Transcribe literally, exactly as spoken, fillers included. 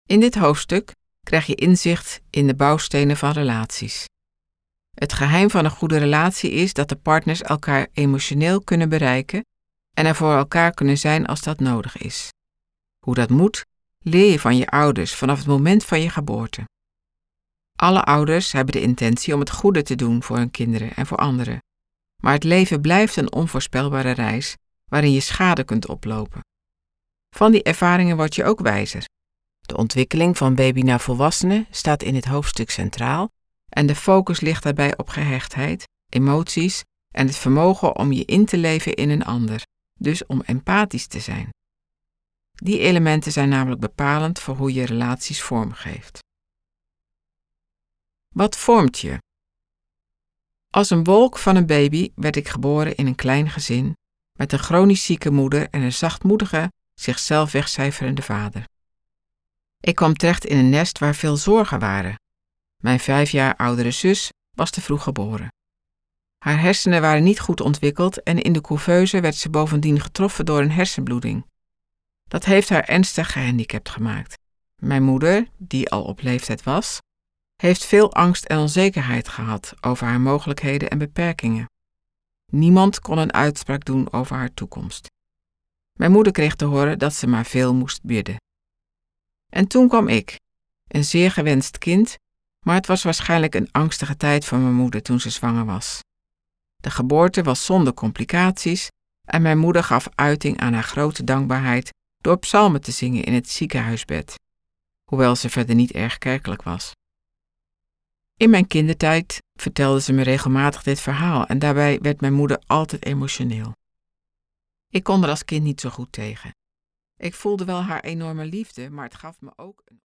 In dit hoofdstuk krijg je inzicht in de bouwstenen van relaties. Het geheim van een goede relatie is dat de partners elkaar emotioneel kunnen bereiken en er voor elkaar kunnen zijn als dat nodig is. Hoe dat moet, leer je van je ouders vanaf het moment van je geboorte. Alle ouders hebben de intentie om het goede te doen voor hun kinderen en voor anderen. Maar het leven blijft een onvoorspelbare reis waarin je schade kunt oplopen. Van die ervaringen word je ook wijzer. De ontwikkeling van baby naar volwassene staat in dit hoofdstuk centraal en de focus ligt daarbij op gehechtheid, emoties en het vermogen om je in te leven in een ander, dus om empathisch te zijn. Die elementen zijn namelijk bepalend voor hoe je relaties vormgeeft. Wat vormt je? Als een wolk van een baby werd ik geboren in een klein gezin met een chronisch zieke moeder en een zachtmoedige, zichzelf wegcijferende vader. Ik kwam terecht in een nest waar veel zorgen waren. Mijn vijf jaar oudere zus was te vroeg geboren. Haar hersenen waren niet goed ontwikkeld en in de couveuse werd ze bovendien getroffen door een hersenbloeding. Dat heeft haar ernstig gehandicapt gemaakt. Mijn moeder, die al op leeftijd was, heeft veel angst en onzekerheid gehad over haar mogelijkheden en beperkingen. Niemand kon een uitspraak doen over haar toekomst. Mijn moeder kreeg te horen dat ze maar veel moest bidden. En toen kwam ik, een zeer gewenst kind, maar het was waarschijnlijk een angstige tijd voor mijn moeder toen ze zwanger was. De geboorte was zonder complicaties en mijn moeder gaf uiting aan haar grote dankbaarheid door psalmen te zingen in het ziekenhuisbed, hoewel ze verder niet erg kerkelijk was. In mijn kindertijd vertelde ze me regelmatig dit verhaal en daarbij werd mijn moeder altijd emotioneel. Ik kon er als kind niet zo goed tegen. Ik voelde wel haar enorme liefde, maar het gaf me ook een